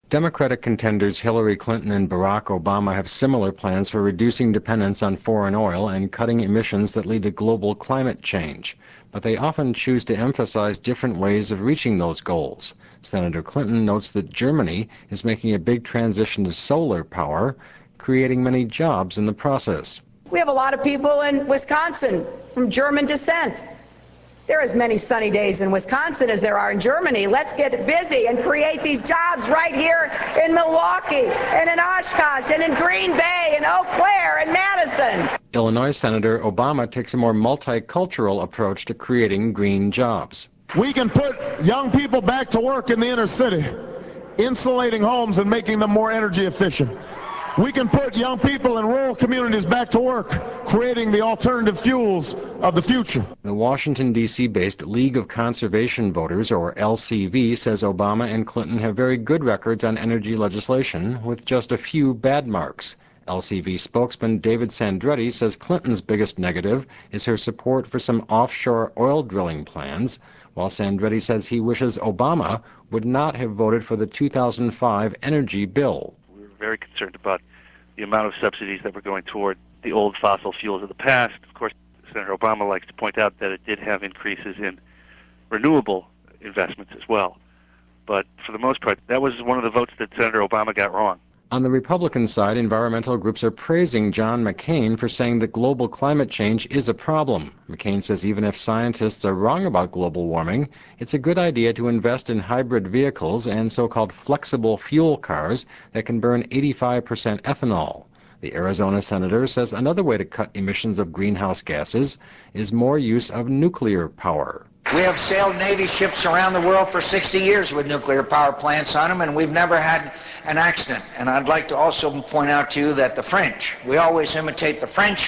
Democratic contenders Hillary Clinton and Barack Obama have similar plans for reducing dependence on foreign oil and cutting emissions that lead to global climate change. But they often choose to emphasize different ways of reaching those goals. Senator Clinton notes that Germany is making a big transition to solar power, creating many jobs in the process. We have a lot of people in Wisconsin from German descent. There are as many sunny days in Wisconsin as there are in Germany. Let's get busy and create these jobs right here in Milwaukee and in Oshkosh and in Green Bay and Eau Claire and Madison. Illinois Senator Obama takes a more multicultural approach to creating green jobs. We can put young people back to work in the inner city, insulating homes and making them more energy efficient. We can put young people in rural communities back to work, creating the alternative fuels of the future. The Washington, D.C.-based League of Conservation Voters, or LCV, says Obama and Clinton have very good records on energy legislation, with just a few bad marks. LCV spokesman David Sandretti says Clinton's biggest negative is her support for some offshore oil drilling plans, while Sandretti says he wishes Obama would not have voted for the 2005 energy bill. Very concerned about the amount of subsidies that were going toward the old fossil fuels of the past. Of course, Senator Obama likes to point out that it did have increases in renewable investments as well. But for the most part, that was one of the votes that Senator Obama got wrong. On the Republican side, environmental groups are praising John McCain for saying that global climate change is a problem. McCain says even if scientists are wrong about global warming, it's a good idea to invest in hybrid vehicles and so-called flexible fuel cars that can burn 85% ethanol. The Arizona senator says another way to cut emissions of greenhouse gases is more use of nuclear power. We have sailed Navy ships around the world for 60 years with nuclear power plants on them, and we've never had an accident. And I'd like to also point out to you that the French, we always imitate the French,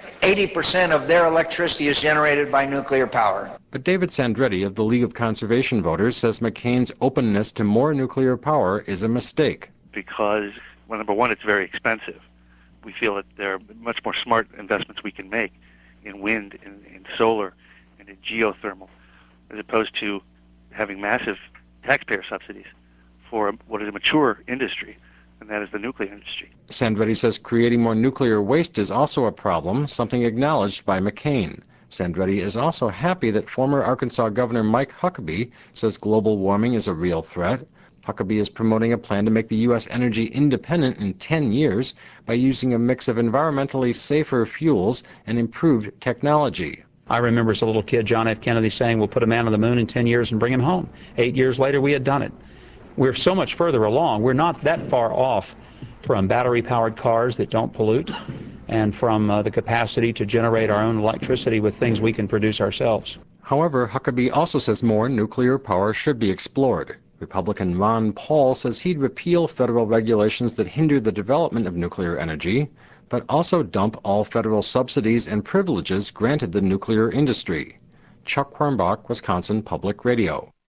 80% of their electricity is generated by nuclear power. But David Sandretti of the League of Conservation Voters says McCain's openness to more nuclear power is a mistake. Because, well, number one, it's very expensive. We feel that there are much more smart investments we can make in wind, in solar, and in geothermal, as opposed to having massive taxpayer subsidies for what is a mature industry, and that is the nuclear industry. Sandretti says creating more nuclear waste is also a problem, something acknowledged by McCain. Sandretti is also happy that former Arkansas Governor Mike Huckabee says global warming is a real threat. Huckabee is promoting a plan to make the U.S. energy independent in 10 years by using a mix of environmentally safer fuels and improved technology. I remember as a little kid John F. Kennedy saying we'll put a man on the moon in 10 years and bring him home. 8 years later we had done it. We're so much further along. We're not that far off from battery-powered cars that don't pollute and from the capacity to generate our own electricity with things we can produce ourselves. However, Huckabee also says more nuclear power should be explored. Republican Ron Paul says he'd repeal federal regulations that hinder the development of nuclear energy, but also dump all federal subsidies and privileges granted the nuclear industry. Chuck Quirmbach, Wisconsin Public Radio.